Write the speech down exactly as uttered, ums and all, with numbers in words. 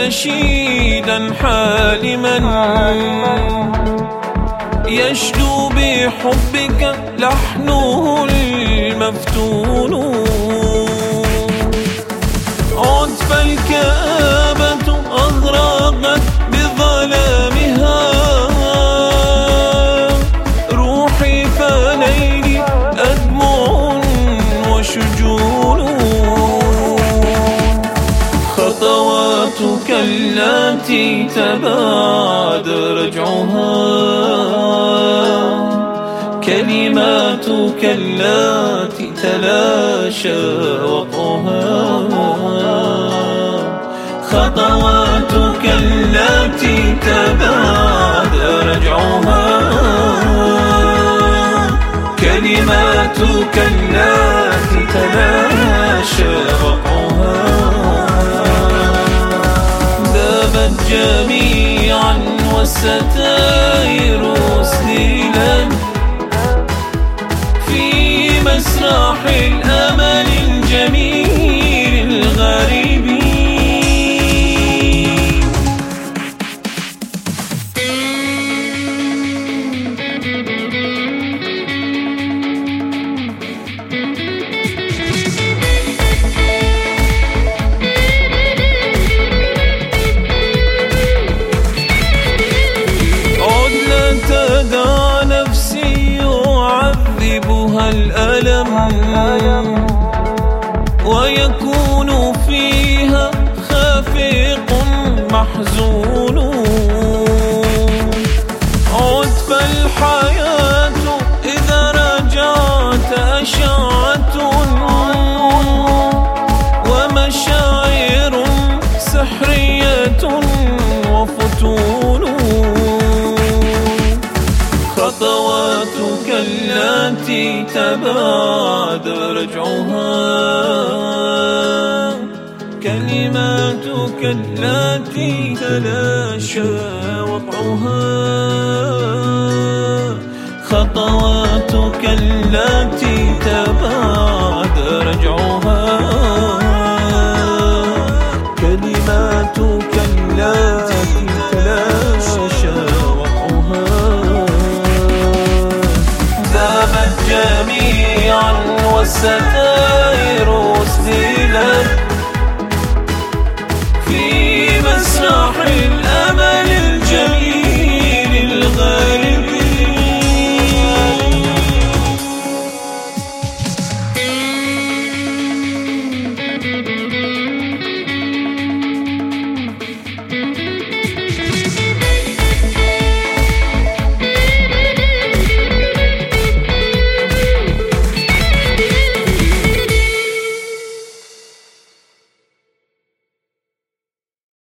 نشيدا حالما يشدو بحبك لحنه المفتون. عد فالكآبة أغرقت بظلامها روحي فليلي أدمع وشجون. خطواتك التي تباد رجعها كلماتك التي تلاشى وقعها. خطواتك التي تباد رجعها كلماتك التي تلاشى وقعها. ذابت جميعا والستائر أسدلت في مسرح الأمل الجميل الغريب. الألم ويكون فيها خافق محزون. عد فالحياة إذا رجعت أشعة ومشاعر سحرية وفتون. خطواتك التي تباد رجعها كلماتك التي تلاشى وقعها. خطواتك التي تباد